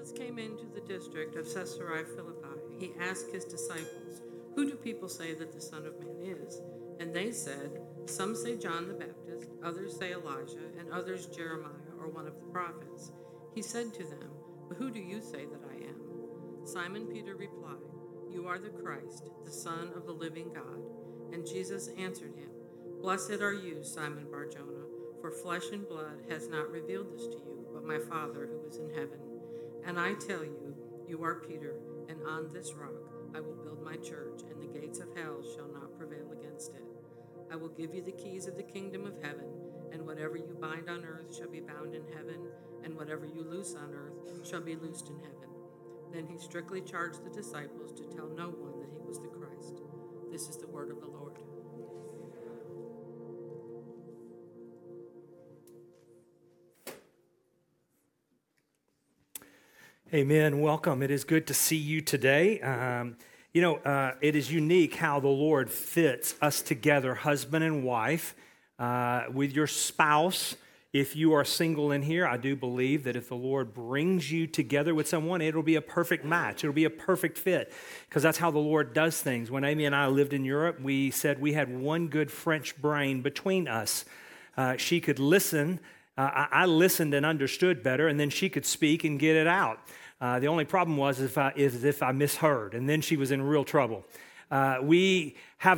Jesus came into the district of Caesarea Philippi, he asked his disciples, "Who do people say that the Son of Man is?" And they said, "Some say John the Baptist, others say Elijah, and others Jeremiah or one of the prophets." He said to them, "But who do you say that I am?" Simon Peter replied, "You are the Christ, the Son of the living God." And Jesus answered him, "Blessed are you, Simon Bar-Jonah, for flesh and blood has not revealed this to you, but my Father who is in heaven. And I tell you, you are Peter, and on this rock I will build my church, and the gates of hell shall not prevail against it. I will give you the keys of the kingdom of heaven, and whatever you bind on earth shall be bound in heaven, and whatever you loose on earth shall be loosed in heaven." Then he strictly charged the disciples to tell no one that he was the Christ. This is the word of the Lord. Amen. Welcome. It is good to see you today. It is unique how the Lord fits us together, husband and wife, with your spouse. If you are single in here, I do believe that if the Lord brings you together with someone, it'll be a perfect match. It'll be a perfect fit, because that's how the Lord does things. When Amy and I lived in Europe, we said we had one good French brain between us. She could listen. I listened and understood better, and then she could speak and get it out. The only problem was if I misheard, and then she was in real trouble. We've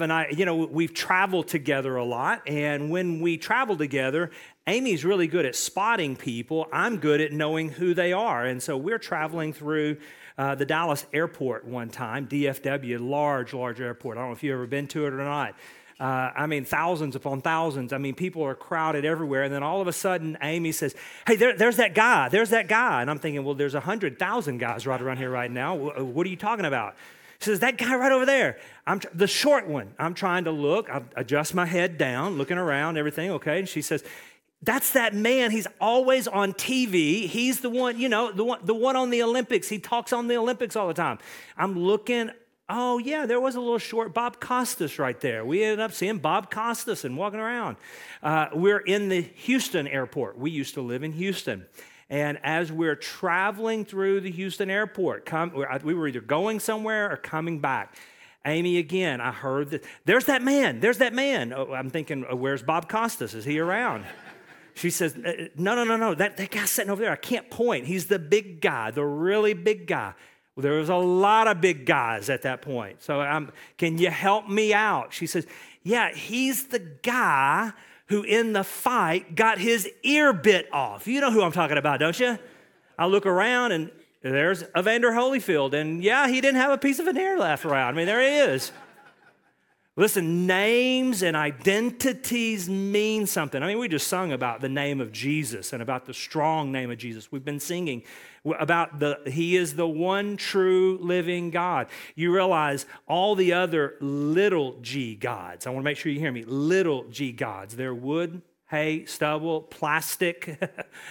traveled together a lot, and when we travel together, Amy's really good at spotting people. I'm good at knowing who they are, and so we're traveling through the Dallas airport one time, DFW, large airport. I don't know if you've ever been to it or not. Thousands upon thousands. People are crowded everywhere. And then all of a sudden, Amy says, "Hey, there's that guy. There's that guy." And I'm thinking, well, there's 100,000 guys right around here right now. What are you talking about? She says, "That guy right over there. The short one." I'm trying to look. I adjust my head down, looking around, everything, okay? And she says, "That's that man. He's always on TV. He's the one, the one on the Olympics. He talks on the Olympics all the time." I'm looking. Oh, yeah, there was a little short Bob Costas right there. We ended up seeing Bob Costas and walking around. We're in the Houston airport. We used to live in Houston. And as we're traveling through the Houston airport, we were either going somewhere or coming back. Amy, again, I heard that, "There's that man. There's that man." Oh, I'm thinking, where's Bob Costas? Is he around? She says, no, that guy's sitting over there. I can't point. He's the big guy, the really big guy. Well, there was a lot of big guys at that point. So can you help me out? She says, "Yeah, he's the guy who in the fight got his ear bit off." You know who I'm talking about, don't you? I look around and there's Evander Holyfield. And yeah, he didn't have a piece of an ear left around. There he is. Listen, names and identities mean something. We just sung about the name of Jesus and about the strong name of Jesus. We've been singing about He is the one true living God. You realize all the other little g gods, I want to make sure you hear me, little g gods, they're wood, hay, stubble, plastic.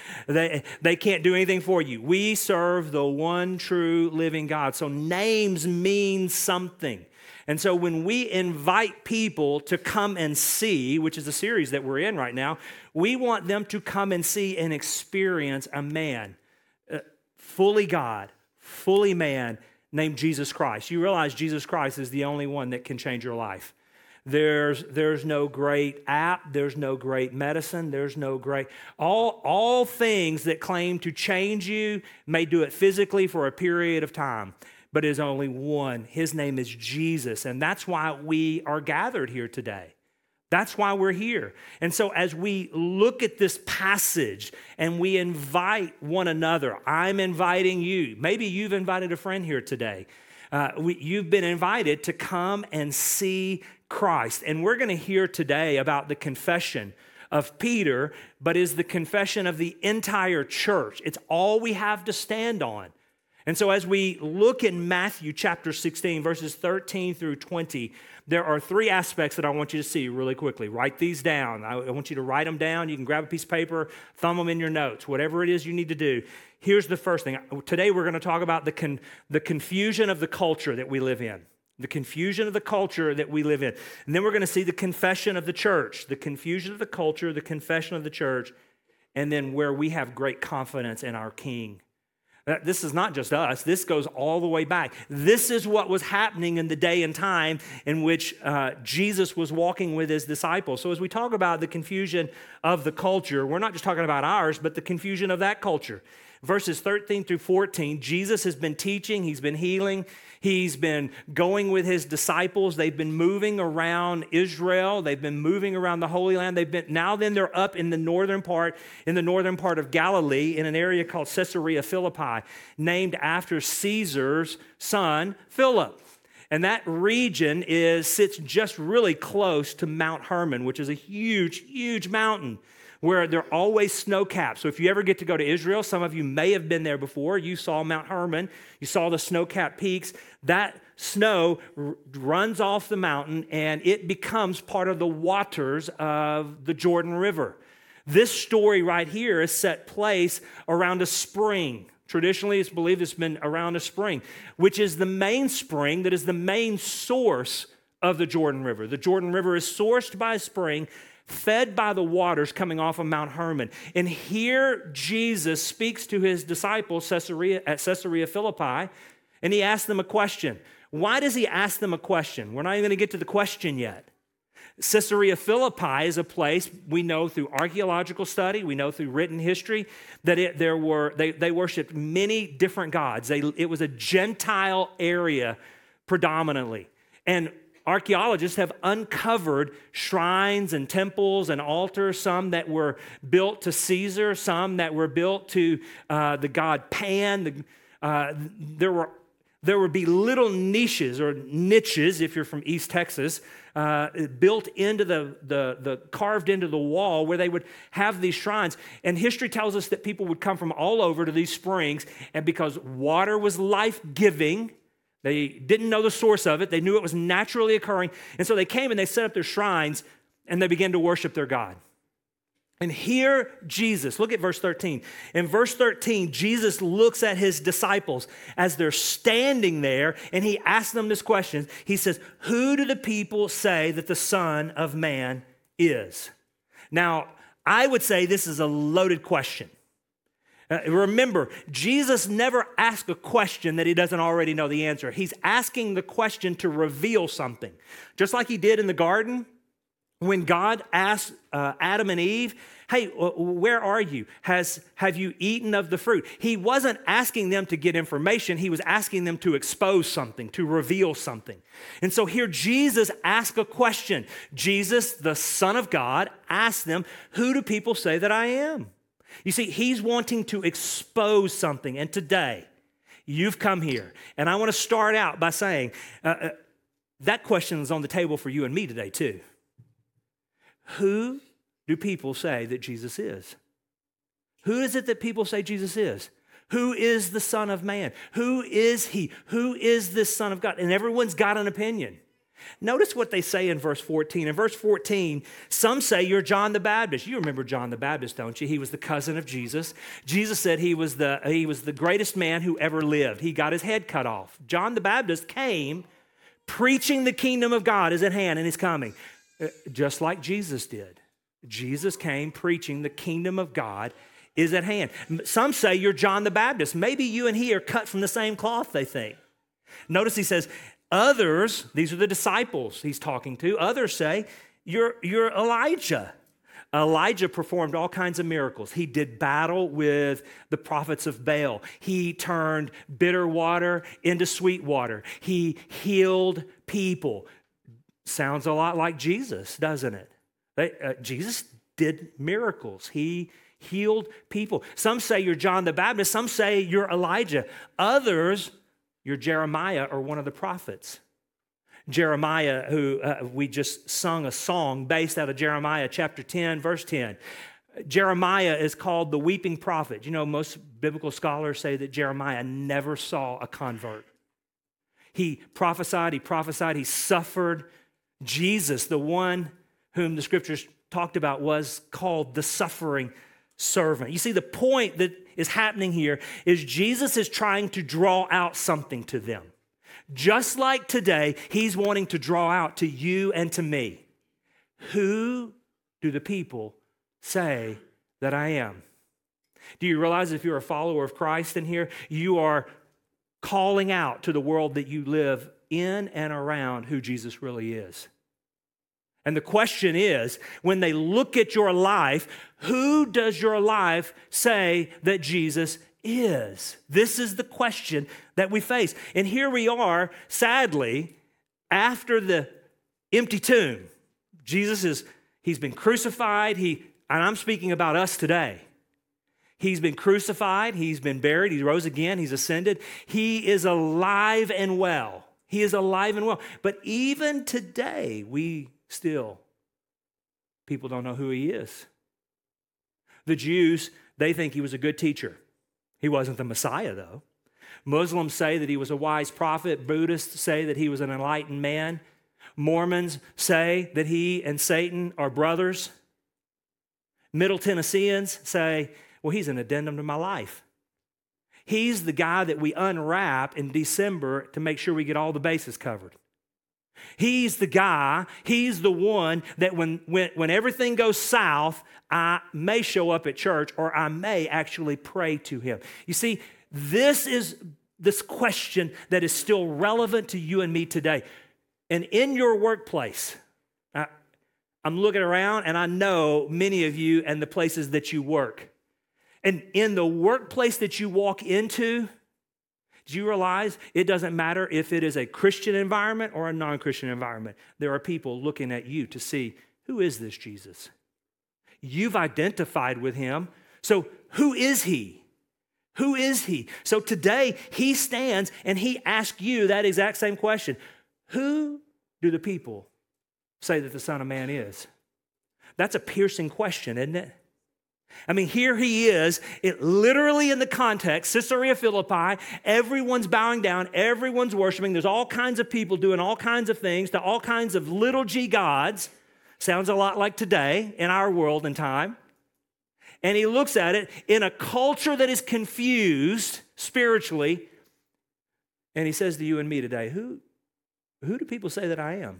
They can't do anything for you. We serve the one true living God. So names mean something. And so when we invite people to come and see, which is a series that we're in right now, we want them to come and see and experience a man, fully God, fully man, named Jesus Christ. You realize Jesus Christ is the only one that can change your life. There's no great app, there's no great medicine, there's no great, all things that claim to change you may do it physically for a period of time. But there's only one. His name is Jesus, and that's why we are gathered here today. That's why we're here. And so as we look at this passage and we invite one another, I'm inviting you. Maybe you've invited a friend here today. You've been invited to come and see Christ. And we're going to hear today about the confession of Peter, but is the confession of the entire church. It's all we have to stand on. And so as we look in Matthew chapter 16, verses 13 through 20, there are three aspects that I want you to see really quickly. Write these down. I want you to write them down. You can grab a piece of paper, thumb them in your notes, whatever it is you need to do. Here's the first thing. Today we're going to talk about the confusion of the culture that we live in. The confusion of the culture that we live in. And then we're going to see the confession of the church, the confusion of the culture, the confession of the church, and then where we have great confidence in our King. This is not just us. This goes all the way back. This is what was happening in the day and time in which Jesus was walking with his disciples. So as we talk about the confusion of the culture, we're not just talking about ours, but the confusion of that culture. Verses 13 through 14, Jesus has been teaching, he's been healing, he's been going with his disciples. They've been moving around Israel. They've been moving around the Holy Land. They're up in the northern part of Galilee in an area called Caesarea Philippi, named after Caesar's son, Philip. And that region sits just really close to Mount Hermon, which is a huge, huge mountain, where there are always snow caps. So if you ever get to go to Israel, some of you may have been there before. You saw Mount Hermon. You saw the snow-capped peaks. That snow runs off the mountain, and it becomes part of the waters of the Jordan River. This story right here is set place around a spring. Traditionally, it's believed it's been around a spring, which is the main spring that is the main source of the Jordan River. The Jordan River is sourced by a spring, fed by the waters coming off of Mount Hermon. And here Jesus speaks to his disciples at Caesarea Philippi, and he asks them a question. Why does he ask them a question? We're not even going to get to the question yet. Caesarea Philippi is a place we know through archaeological study, we know through written history, that they worshiped many different gods. It was a Gentile area predominantly. And archaeologists have uncovered shrines and temples and altars, some that were built to Caesar, some that were built to the god Pan. There would be little niches or niches, if you're from East Texas, built into carved into the wall where they would have these shrines. And history tells us that people would come from all over to these springs, and because water was life-giving, they didn't know the source of it. They knew it was naturally occurring. And so they came and they set up their shrines and they began to worship their God. And here Jesus, look at verse 13. In verse 13, Jesus looks at his disciples as they're standing there, and he asks them this question. He says, "Who do the people say that the Son of Man is?" Now, I would say this is a loaded question. Remember, Jesus never asks a question that he doesn't already know the answer. He's asking the question to reveal something. Just like he did in the garden when God asked Adam and Eve, "Hey, where are you? Have you eaten of the fruit?" He wasn't asking them to get information. He was asking them to expose something, to reveal something. And so here Jesus asks a question. Jesus, the Son of God, asks them, "Who do people say that I am?" You see, he's wanting to expose something. And today, you've come here. And I want to start out by saying that question is on the table for you and me today, too. Who do people say that Jesus is? Who is it that people say Jesus is? Who is the Son of Man? Who is he? Who is this Son of God? And everyone's got an opinion. Notice what they say in verse 14. In verse 14, some say you're John the Baptist. You remember John the Baptist, don't you? He was the cousin of Jesus. Jesus said he was the greatest man who ever lived. He got his head cut off. John the Baptist came preaching the kingdom of God is at hand and is coming, just like Jesus did. Jesus came preaching the kingdom of God is at hand. Some say you're John the Baptist. Maybe you and he are cut from the same cloth, they think. Notice he says, others, these are the disciples he's talking to, others say, you're Elijah. Elijah performed all kinds of miracles. He did battle with the prophets of Baal. He turned bitter water into sweet water. He healed people. Sounds a lot like Jesus, doesn't it? Jesus did miracles. He healed people. Some say you're John the Baptist. Some say you're Elijah. Others, you're Jeremiah or one of the prophets. Jeremiah, who we just sung a song based out of Jeremiah chapter 10, verse 10. Jeremiah is called the weeping prophet. You know, most biblical scholars say that Jeremiah never saw a convert. He prophesied, he suffered. Jesus, the one whom the scriptures talked about, was called the suffering servant. You see, the point that is happening here is Jesus is trying to draw out something to them. Just like today, he's wanting to draw out to you and to me. Who do the people say that I am? Do you realize if you're a follower of Christ in here, you are calling out to the world that you live in and around who Jesus really is? And the question is, when they look at your life, who does your life say that Jesus is? This is the question that we face. And here we are, sadly, after the empty tomb. He's been crucified. And I'm speaking about us today. He's been crucified. He's been buried. He rose again. He's ascended. He is alive and well. He is alive and well. But even today, people don't know who he is. The Jews, they think he was a good teacher. He wasn't the Messiah, though. Muslims say that he was a wise prophet. Buddhists say that he was an enlightened man. Mormons say that he and Satan are brothers. Middle Tennesseans say, well, he's an addendum to my life. He's the guy that we unwrap in December to make sure we get all the bases covered. He's the guy, he's the one that when everything goes south, I may show up at church or I may actually pray to him. You see, this is this question that is still relevant to you and me today. And in your workplace, I'm looking around and I know many of you and the places that you work. And in the workplace that you walk into, do you realize it doesn't matter if it is a Christian environment or a non-Christian environment? There are people looking at you to see, who is this Jesus? You've identified with him. So who is he? Who is he? So today he stands and he asks you that exact same question. Who do the people say that the Son of Man is? That's a piercing question, isn't it? I mean, here he is, literally in the context, Caesarea Philippi, everyone's bowing down, everyone's worshiping, there's all kinds of people doing all kinds of things to all kinds of little g gods. Sounds a lot like today in our world and time. And he looks at it in a culture that is confused spiritually, and he says to you and me today, who do people say that I am?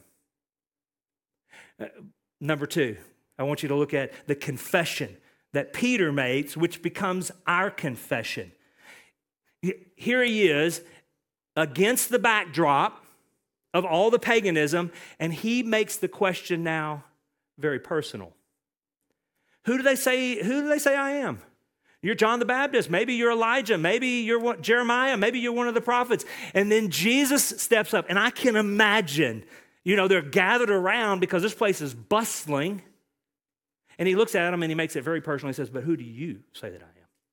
Number two, I want you to look at the confession that Peter makes, which becomes our confession. Here he is against the backdrop of all the paganism, and he makes the question now very personal. Who do they say I am? You're John the Baptist. Maybe you're Elijah. Maybe you're Jeremiah. Maybe you're one of the prophets. And then Jesus steps up, and I can imagine, they're gathered around because this place is bustling. And he looks at them and he makes it very personal. He says, but who do you say that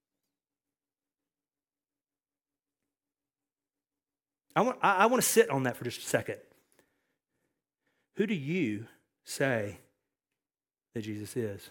I am? I want to sit on that for just a second. Who do you say that Jesus is?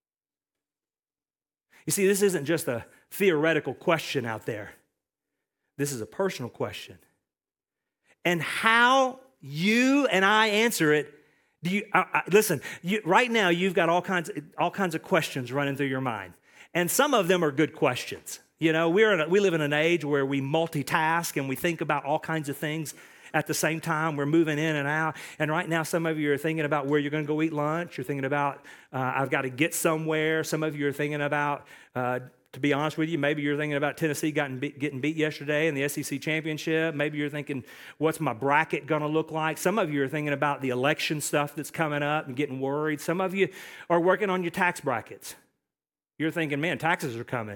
You see, this isn't just a theoretical question out there. This is a personal question. And how you and I answer it, listen, right now you've got all kinds of questions running through your mind. And some of them are good questions. We live in an age where we multitask and we think about all kinds of things at the same time. We're moving in and out. And right now, some of you are thinking about where you're going to go eat lunch. You're thinking about, I've got to get somewhere. Some of you are thinking about, to be honest with you, maybe you're thinking about Tennessee getting beat yesterday in the SEC championship. Maybe you're thinking, what's my bracket going to look like? Some of you are thinking about the election stuff that's coming up and getting worried. Some of you are working on your tax brackets. You're thinking, man, taxes are coming.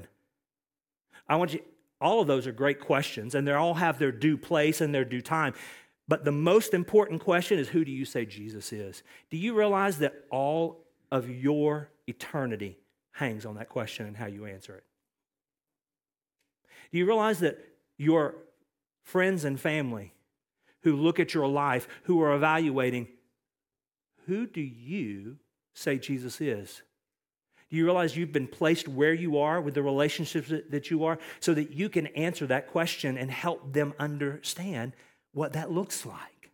All of those are great questions, and they all have their due place and their due time. But the most important question is, who do you say Jesus is? Do you realize that all of your eternity hangs on that question and how you answer it? Do you realize that your friends and family who look at your life, who are evaluating, who do you say Jesus is? Do you realize you've been placed where you are with the relationships that you are so that you can answer that question and help them understand what that looks like?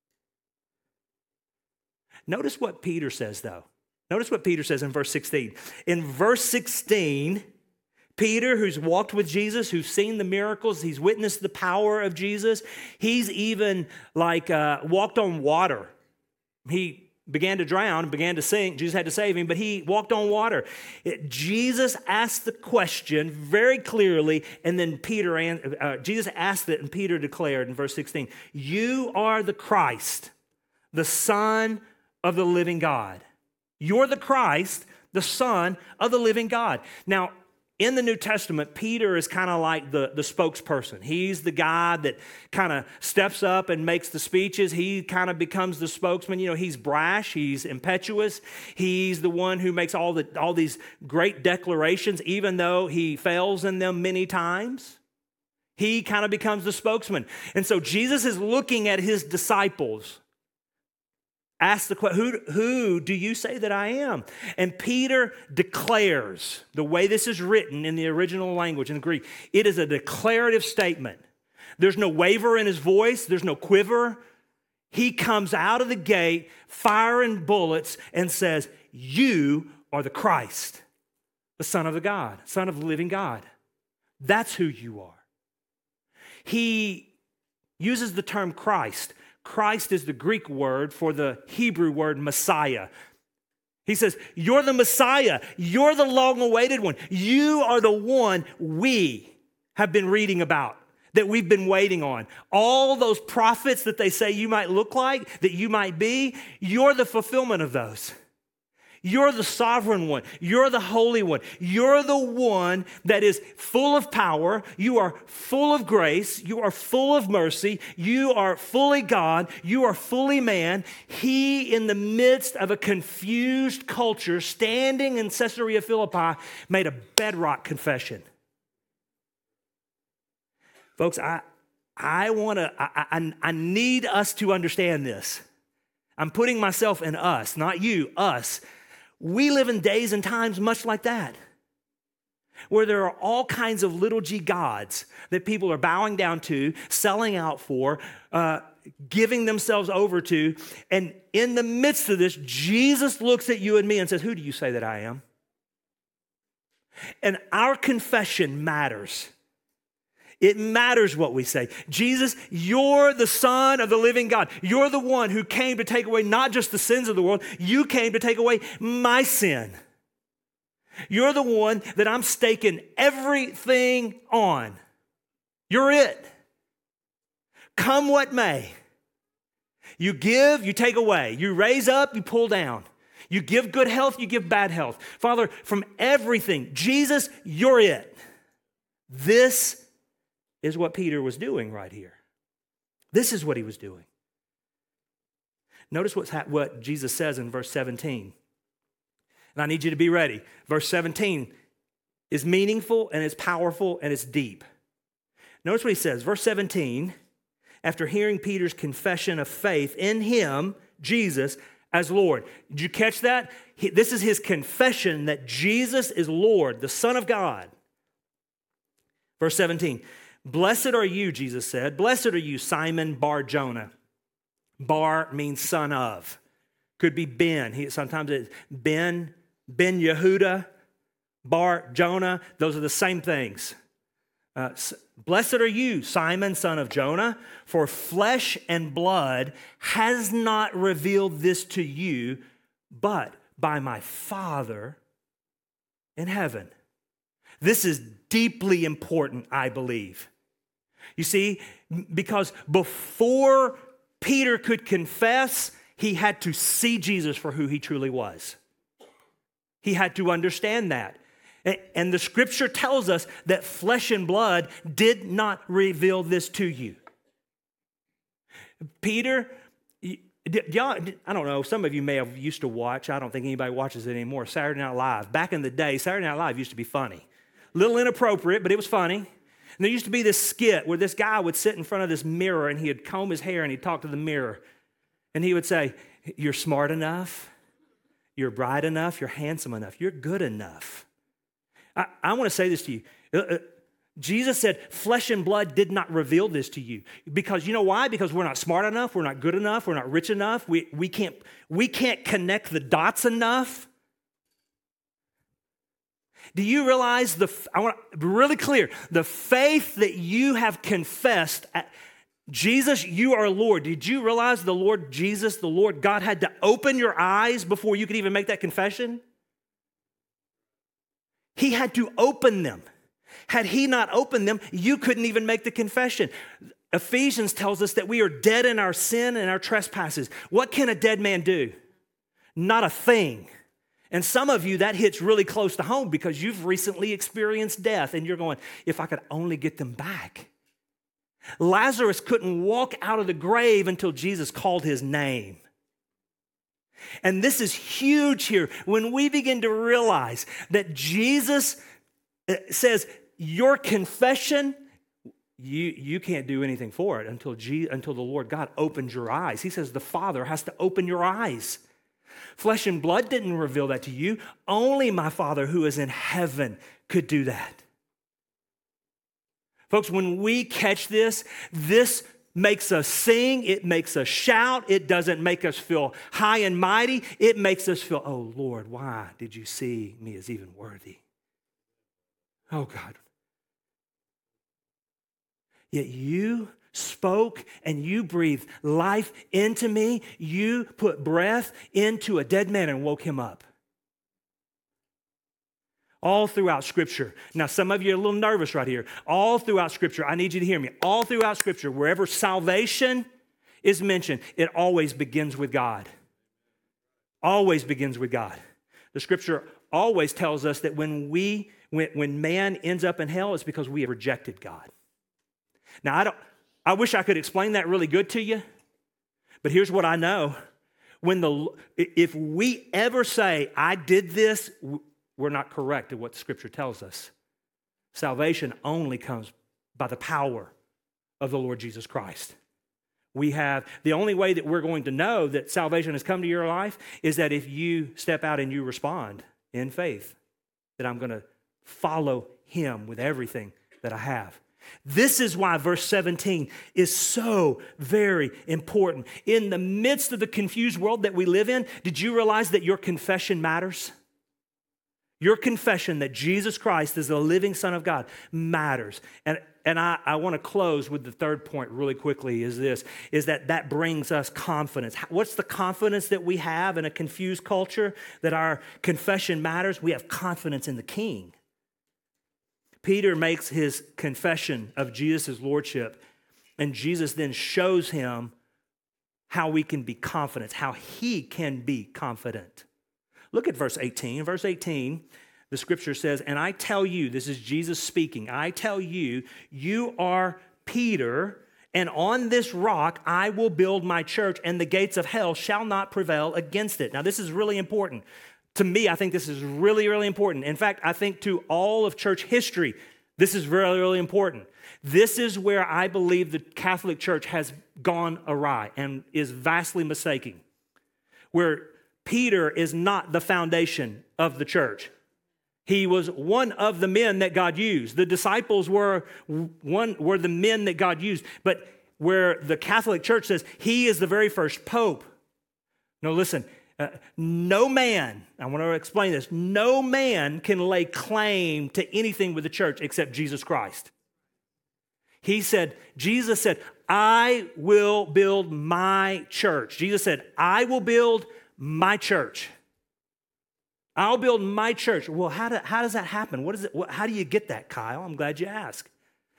Notice what Peter says, though. Notice what Peter says in verse 16. In verse 16, Peter, who's walked with Jesus, who's seen the miracles, he's witnessed the power of Jesus, he's even walked on water. He began to drown, began to sink. Jesus had to save him, but he walked on water. Jesus asked the question very clearly, and then Jesus asked it, and Peter declared in verse 16, "You are the Christ, the Son of the living God." You're the Christ, the Son of the living God. Now, in the New Testament, Peter is kind of like the spokesperson. He's the guy that kind of steps up and makes the speeches. He kind of becomes the spokesman. You know, he's brash, he's impetuous. He's the one who makes all these great declarations, even though he fails in them many times. He kind of becomes the spokesman. And so Jesus is looking at his disciples. Ask the question, who do you say that I am? And Peter declares, the way this is written in the original language, in the Greek, it is a declarative statement. There's no waver in his voice. There's no quiver. He comes out of the gate, firing bullets, and says, "You are the Christ, the Son of the God, Son of the living God." That's who you are. He uses the term Christ. Christ is the Greek word for the Hebrew word Messiah. He says, "You're the Messiah. You're the long-awaited one. You are the one we have been reading about, that we've been waiting on. All those prophets that they say you might look like, that you might be, you're the fulfillment of those. You're the sovereign one. You're the holy one. You're the one that is full of power. You are full of grace. You are full of mercy. You are fully God. You are fully man." He, in the midst of a confused culture, standing in Caesarea Philippi, made a bedrock confession. Folks, I need us to understand this. I'm putting myself in us, not you, us. We live in days and times much like that, where there are all kinds of little g gods that people are bowing down to, selling out for, giving themselves over to. And in the midst of this, Jesus looks at you and me and says, "Who do you say that I am?" And our confession matters. It matters what we say. Jesus, you're the Son of the living God. You're the one who came to take away not just the sins of the world, you came to take away my sin. You're the one that I'm staking everything on. You're it. Come what may. You give, you take away. You raise up, you pull down. You give good health, you give bad health. Father, from everything, Jesus, you're it. This is what Peter was doing right here. This is what he was doing. Notice what Jesus says in verse 17. And I need you to be ready. Verse 17 is meaningful and it's powerful and it's deep. Notice what he says. Verse 17, after hearing Peter's confession of faith in him, Jesus, as Lord. Did you catch that? This is his confession that Jesus is Lord, the Son of God. Verse 17, "Blessed are you," Jesus said. "Blessed are you, Simon Bar-Jonah." Bar means son of. Could be Ben. Sometimes it's Ben Yehuda, Bar-Jonah. Those are the same things. Blessed are you, Simon, son of Jonah, for flesh and blood has not revealed this to you, but by my Father in heaven. This is deeply important, I believe. You see, because before Peter could confess, he had to see Jesus for who he truly was. He had to understand that. And the scripture tells us that flesh and blood did not reveal this to you. Peter, y'all, I don't know, some of you may have used to watch, I don't think anybody watches it anymore, Saturday Night Live. Back in the day, Saturday Night Live used to be funny. A little inappropriate, but it was funny. And there used to be this skit where this guy would sit in front of this mirror and he'd comb his hair and he'd talk to the mirror. And he would say, "You're smart enough, you're bright enough, you're handsome enough, you're good enough." I want to say this to you. Jesus said, flesh and blood did not reveal this to you. Because you know why? Because we're not smart enough, we're not good enough, we're not rich enough, we can't connect the dots enough. Do you realize I want to be really clear, the faith that you have confessed Jesus, you are Lord. Did you realize the Lord Jesus, the Lord God, had to open your eyes before you could even make that confession? He had to open them. Had he not opened them, you couldn't even make the confession. Ephesians tells us that we are dead in our sin and our trespasses. What can a dead man do? Not a thing. And some of you, that hits really close to home because you've recently experienced death and you're going, if I could only get them back. Lazarus couldn't walk out of the grave until Jesus called his name. And this is huge here when we begin to realize that Jesus says, your confession, you can't do anything for it until the Lord God opens your eyes. He says the Father has to open your eyes. Flesh and blood didn't reveal that to you. Only my Father who is in heaven could do that. Folks, when we catch this makes us sing. It makes us shout. It doesn't make us feel high and mighty. It makes us feel, oh, Lord, why did you see me as even worthy? Oh, God. Yet you spoke and you breathed life into me. You put breath into a dead man and woke him up. All throughout Scripture. Now, some of you are a little nervous right here. All throughout Scripture, I need you to hear me. All throughout Scripture, wherever salvation is mentioned, it always begins with God. Always begins with God. The Scripture always tells us that when man ends up in hell, it's because we have rejected God. Now, I wish I could explain that really good to you, but here's what I know. If we ever say, I did this, we're not correct in what the Scripture tells us. Salvation only comes by the power of the Lord Jesus Christ. The only way that we're going to know that salvation has come to your life is that if you step out and you respond in faith, that I'm going to follow him with everything that I have. This is why verse 17 is so very important. In the midst of the confused world that we live in, did you realize that your confession matters? Your confession that Jesus Christ is the living Son of God matters. And I want to close with the third point really quickly is that brings us confidence. What's the confidence that we have in a confused culture that our confession matters? We have confidence in the King. Peter makes his confession of Jesus' lordship, and Jesus then shows him how we can be confident, how he can be confident. Look at verse 18. Verse 18, the Scripture says, and I tell you, this is Jesus speaking, I tell you, you are Peter, and on this rock I will build my church, and the gates of hell shall not prevail against it. Now, this is really important. To me, I think this is really, really important. In fact, I think to all of church history, this is really, really important. This is where I believe the Catholic Church has gone awry and is vastly mistaken. Where Peter is not the foundation of the church. He was one of the men that God used. The disciples were the men that God used. But where the Catholic Church says he is the very first pope. No, listen. No man, I want to explain this, no man can lay claim to anything with the church except Jesus Christ. Jesus said, I will build my church. Jesus said, I will build my church. I'll build my church. Well, how does that happen? How do you get that, Kyle? I'm glad you asked.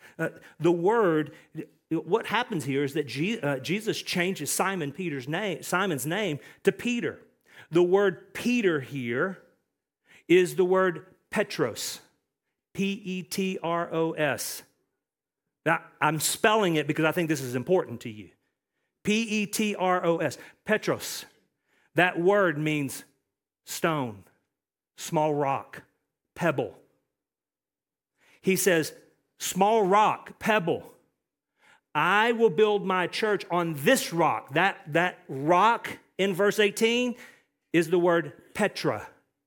What happens here is that Jesus changes Simon's name to Peter. The word Peter here is the word Petros, Petros. Now, I'm spelling it because I think this is important to you. Petros, Petros. That word means stone, small rock, pebble. He says, small rock, pebble. I will build my church on this rock. That rock in verse 18 is the word Petra,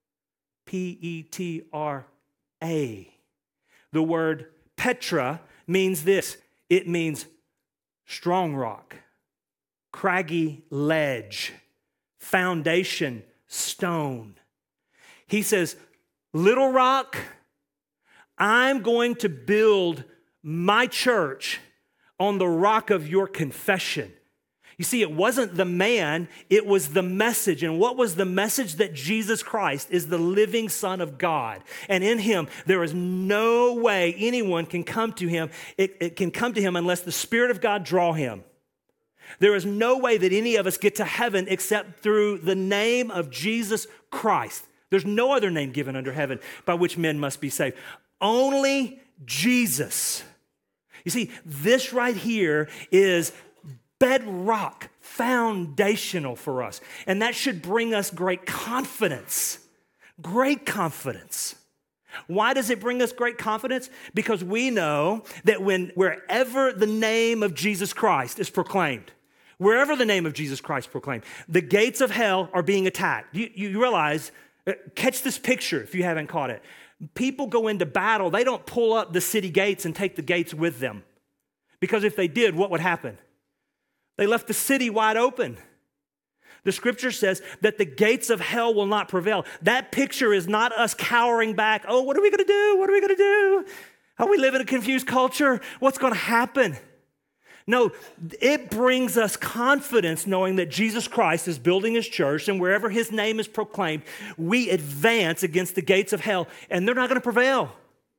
Petra. The word Petra means this. It means strong rock, craggy ledge, foundation, stone. He says, little rock, I'm going to build my church on the rock of your confession. You see, it wasn't the man, it was the message. And what was the message? That Jesus Christ is the living Son of God. And in him, there is no way anyone can come to him. It can come to him unless the Spirit of God draw him. There is no way that any of us get to heaven except through the name of Jesus Christ. There's no other name given under heaven by which men must be saved. Only Jesus. You see, this right here is bedrock, foundational for us. And that should bring us great confidence. Great confidence. Why does it bring us great confidence? Because we know that wherever the name of Jesus Christ is proclaimed, wherever the name of Jesus Christ is proclaimed, the gates of hell are being attacked. You realize, catch this picture if you haven't caught it. People go into battle, they don't pull up the city gates and take the gates with them. Because if they did, what would happen? They left the city wide open. The scripture says that the gates of hell will not prevail. That picture is not us cowering back. Oh, what are we going to do? What are we going to do? Oh, we live in a confused culture. What's going to happen? No, it brings us confidence knowing that Jesus Christ is building his church, and wherever his name is proclaimed, we advance against the gates of hell, and they're not going to prevail.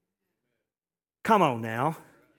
Come on now.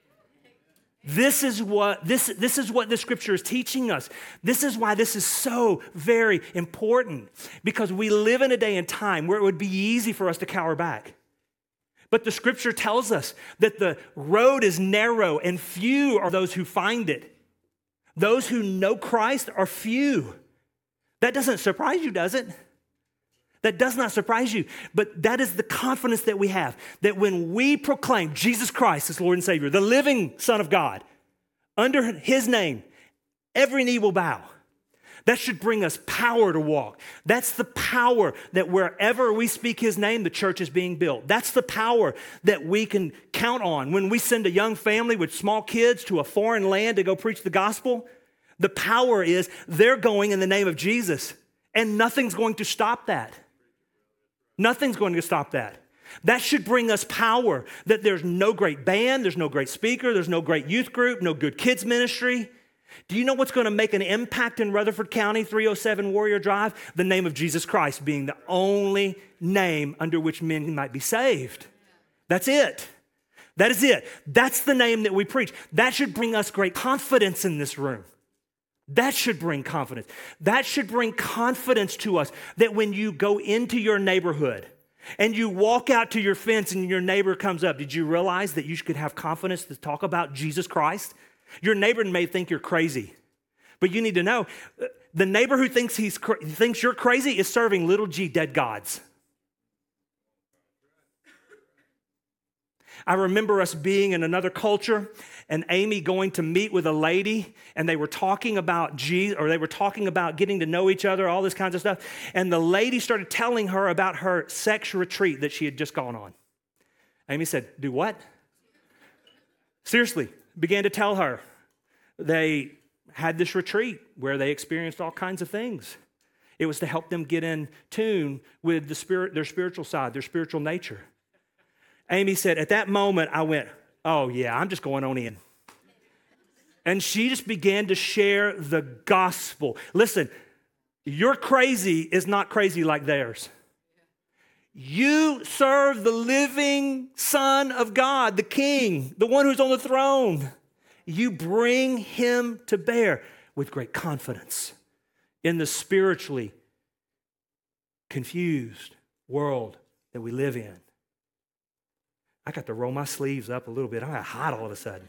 This is what this scripture is teaching us. This is why this is so very important, because we live in a day and time where it would be easy for us to cower back. But the scripture tells us that the road is narrow and few are those who find it. Those who know Christ are few. That doesn't surprise you, does it? That does not surprise you, but that is the confidence that we have, that when we proclaim Jesus Christ as Lord and Savior, the living Son of God, under his name, every knee will bow. That should bring us power to walk. That's the power that wherever we speak his name, the church is being built. That's the power that we can count on when we send a young family with small kids to a foreign land to go preach the gospel. The power is they're going in the name of Jesus, and nothing's going to stop that. Nothing's going to stop that. That should bring us power, that there's no great band, there's no great speaker, there's no great youth group, no good kids ministry. Do you know what's going to make an impact in Rutherford County, 307 Warrior Drive? The name of Jesus Christ being the only name under which men might be saved. That's it. That is it. That's the name that we preach. That should bring us great confidence in this room. That should bring confidence. That should bring confidence to us that when you go into your neighborhood and you walk out to your fence and your neighbor comes up, did you realize that you could have confidence to talk about Jesus Christ? Your neighbor may think you're crazy, but you need to know the neighbor who thinks thinks you're crazy is serving little g dead gods. I remember us being in another culture and Amy going to meet with a lady, and they were talking about Jesus, or they were talking about getting to know each other, all this kinds of stuff. And the lady started telling her about her sex retreat that she had just gone on. Amy said, "Do what?" Seriously, began to tell her they had this retreat where they experienced all kinds of things. It was to help them get in tune with the spirit, their spiritual side, their spiritual nature. Amy said, at that moment, I went, "Oh yeah, I'm just going on in." And she just began to share the gospel. Listen, your crazy is not crazy like theirs. You serve the living Son of God, the King, the one who's on the throne. You bring him to bear with great confidence in the spiritually confused world that we live in. I got to roll my sleeves up a little bit. I got hot all of a sudden.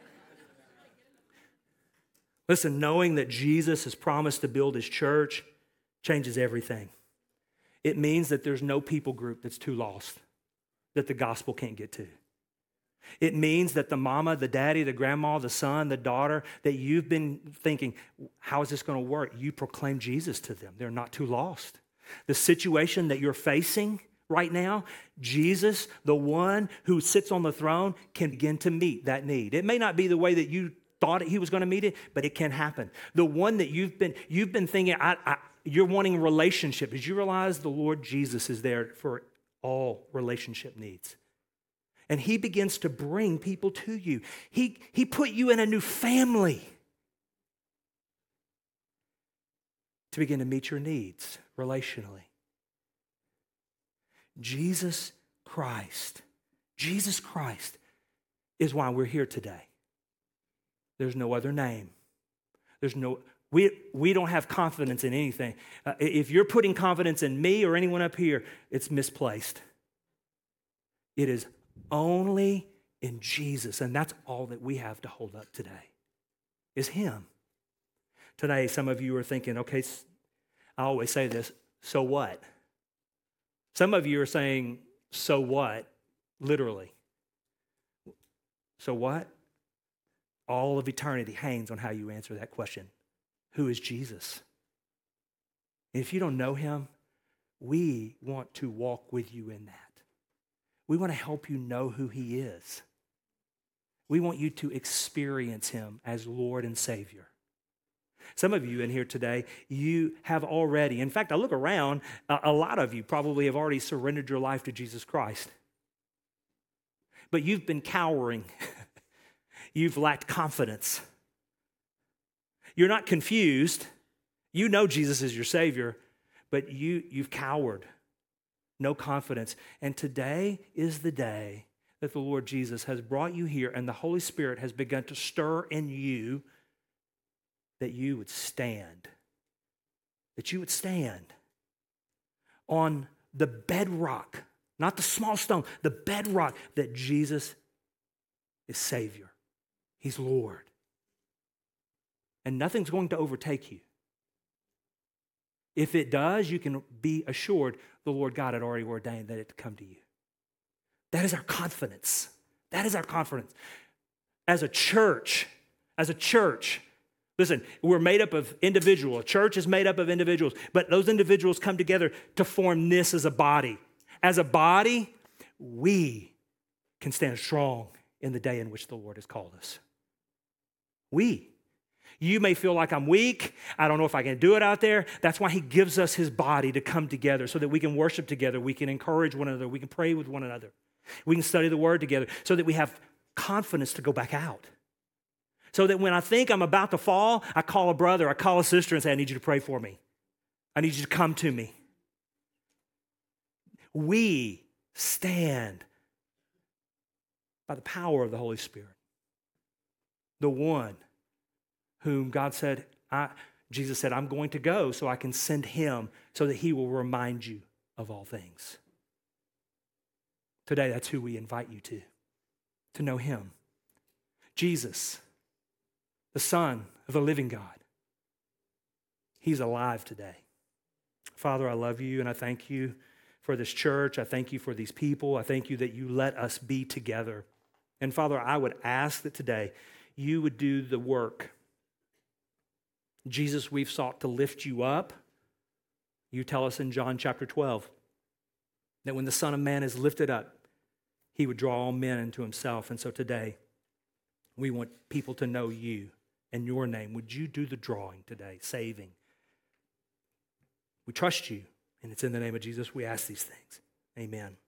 Listen, knowing that Jesus has promised to build his church changes everything. It means that there's no people group that's too lost that the gospel can't get to. It means that the mama, the daddy, the grandma, the son, the daughter, that you've been thinking, how is this going to work? You proclaim Jesus to them. They're not too lost. The situation that you're facing right now, Jesus, the one who sits on the throne, can begin to meet that need. It may not be the way that you thought he was going to meet it, but it can happen. The one that you've been thinking, you're wanting relationship. Did you realize the Lord Jesus is there for all relationship needs? And he begins to bring people to you. He put you in a new family to begin to meet your needs relationally. Jesus Christ is why we're here today. There's no other name. We don't have confidence in anything. If you're putting confidence in me or anyone up here, it's misplaced. It is only in Jesus, and that's all that we have to hold up today, is him. Today, some of you are thinking, okay, I always say this, so what? Some of you are saying, so what? Literally. So what? All of eternity hangs on how you answer that question. Who is Jesus? And if you don't know him, we want to walk with you in that. We want to help you know who he is. We want you to experience him as Lord and Savior. Some of you in here today, you have already, in fact, I look around, a lot of you probably have already surrendered your life to Jesus Christ. But you've been cowering. You've lacked confidence. You're not confused. You know Jesus is your Savior, but you've cowered. No confidence. And today is the day that the Lord Jesus has brought you here and the Holy Spirit has begun to stir in you that you would stand. That you would stand on the bedrock, not the small stone, the bedrock that Jesus is Savior. He's Lord. And nothing's going to overtake you. If it does, you can be assured the Lord God had already ordained that it to come to you. That is our confidence. That is our confidence. As a church, listen, we're made up of individuals. A church is made up of individuals, but those individuals come together to form this as a body. As a body, we can stand strong in the day in which the Lord has called us. You may feel like I'm weak. I don't know if I can do it out there. That's why he gives us his body to come together so that we can worship together. We can encourage one another. We can pray with one another. We can study the word together so that we have confidence to go back out. So that when I think I'm about to fall, I call a brother, I call a sister and say, I need you to pray for me. I need you to come to me. We stand by the power of the Holy Spirit. The one whom God said, Jesus said, I'm going to go so I can send him so that he will remind you of all things. Today, that's who we invite you to know him. Jesus, the Son of the living God. He's alive today. Father, I love you and I thank you for this church. I thank you for these people. I thank you that you let us be together. And Father, I would ask that today you would do the work. Jesus, we've sought to lift you up. You tell us in John chapter 12 that when the Son of Man is lifted up, he would draw all men into himself. And so today, we want people to know you and your name. Would you do the drawing today, saving? We trust you, and it's in the name of Jesus we ask these things. Amen.